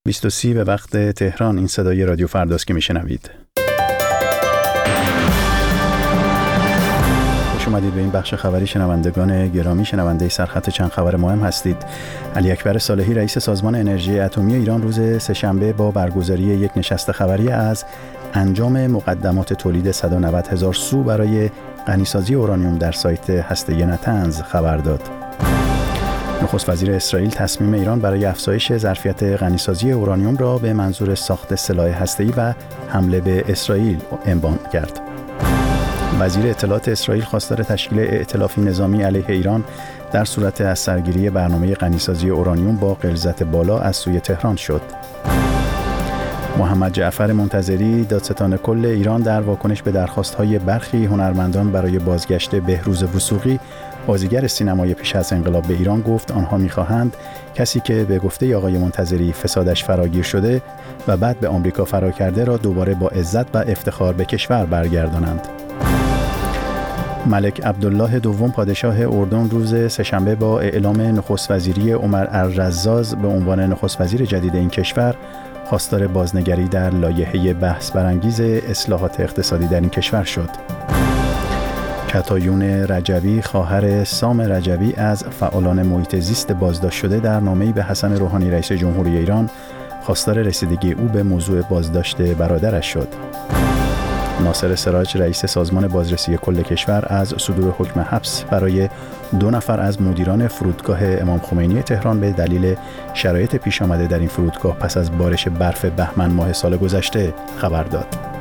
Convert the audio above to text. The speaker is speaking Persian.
20:30 به وقت تهران. این صدای رادیو فرداست که میشنوید. خوش اومدید به این بخش خبری شنوندگان گرامی. شنونده سرخط چند خبر مهم هستید. علی اکبر صالحی رئیس سازمان انرژی اتمی ایران روز سه‌شنبه با برگزاری یک نشست خبری از انجام مقدمات تولید 190,000 سو برای غنیسازی اورانیوم در سایت هسته نتنز خبر داد. نخست وزیر اسرائیل تصمیم ایران برای افزایش ظرفیت غنیسازی اورانیوم را به منظور ساخت سلاح هسته‌ای و حمله به اسرائیل عنوان کرد. وزیر اطلاعات اسرائیل خواستار تشکیل ائتلافی نظامی علیه ایران در صورت از سرگیری برنامه غنیسازی اورانیوم با غلظت بالا از سوی تهران شد. محمد جعفر منتظری دادستان کل ایران در واکنش به درخواست‌های برخی هنرمندان برای بازگشت بهروز وثوقی، بازیگر سینمای پیش از انقلاب به ایران، گفت آنها می‌خواهند کسی که به گفته آقای منتظری فسادش فراگیر شده و بعد به آمریکا فرار کرده را دوباره با عزت و افتخار به کشور برگردانند. ملک عبدالله دوم پادشاه اردن روز سه‌شنبه با اعلام نخست وزیری عمر الرزاز به عنوان نخست وزیر جدید این کشور خواستار بازنگری در لایحه بحث برانگیز اصلاحات اقتصادی در این کشور شد. کتایون رجبی خواهر سام رجبی از فعالان محیط زیست بازداشت شده در نامه‌ای به حسن روحانی رئیس جمهوری ایران خواستار رسیدگی او به موضوع بازداشت برادرش شد. ناصر سراج رئیس سازمان بازرسی کل کشور از صدور حکم حبس برای 2 نفر از مدیران فرودگاه امام خمینی تهران به دلیل شرایط پیش آمده در این فرودگاه پس از بارش برف بهمن ماه سال گذشته خبر داد.